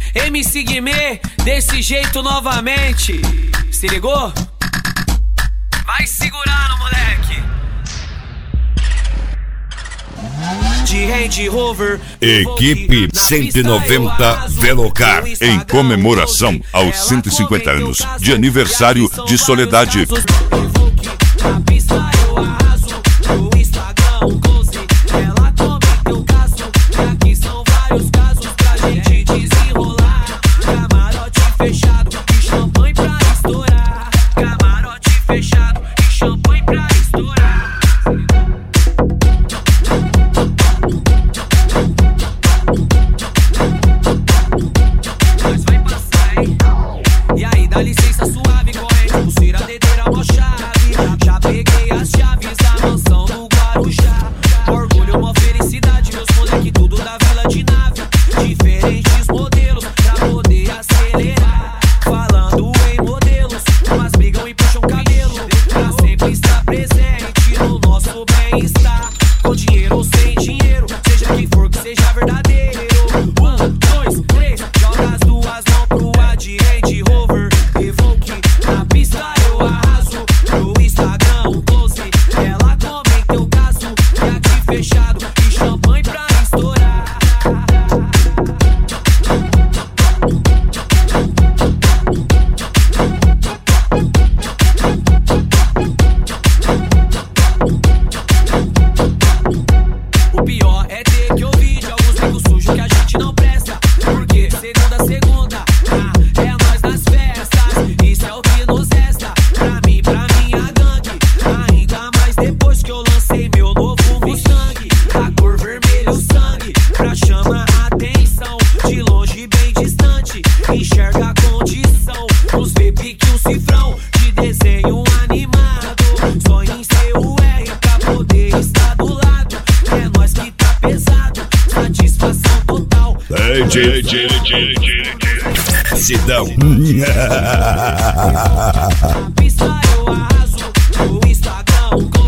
MC Guimê, desse jeito novamente. Se ligou? Vai segurando, moleque. De Range Rover, Equipe 190 Velocar, em comemoração aos 150 anos de aniversário de Soledade. Na pista eu arraso, no Instagram um close. Ela comenta o caso, e aqui são vários casos pra gente desenrolar. Camarote fechado e champanhe pra estourar. Camarote fechado e champanhe pra estourar. Mas vai passar, hein? E aí, dá licença suave, corrente, pulseira, dedeira, mó chave. Já peguei as chaves da mansão do Guarujá. Orgulho, uma felicidade, meus moleque tudo da vila de nave. Diferentes modelos pra poder acelerar. Falando em modelos, umas brigam e puxam cabelo. Pra sempre estar presente no nosso bem-estar. Com dinheiro ou sem dinheiro, seja quem for que seja verdadeiro. 1, 2, 3, joga as duas mãos pro ar de Range Rover Evoque. Na pista eu arraso, no Instagram um close. Ela comenta o caso, e aqui fechado e champanhe pra estourar. O pior é ter que ouvir de alguns bicos sujos que a gente não presta. Porque segunda, é nós nas festas. Isso é o que nos resta. Pra mim, pra minha gangue. Ainda mais depois que eu lancei meu novo Mustang. A cor vermelho sangue, pra chamar a atenção. De longe bem distante, enxerga a condição. Nos vê pique um cifrão de desenho animado. Sonha em ser o R pra poder estar do lado. É nós que tá pesado, satisfação total. Sidão. Na pista eu arraso, no Instagram um close.